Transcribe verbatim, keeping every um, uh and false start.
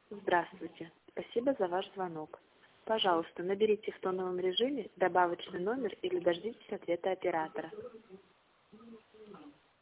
Здравствуйте. Спасибо за ваш звонок. Пожалуйста, наберите в тоновом режиме добавочный номер или дождитесь ответа оператора.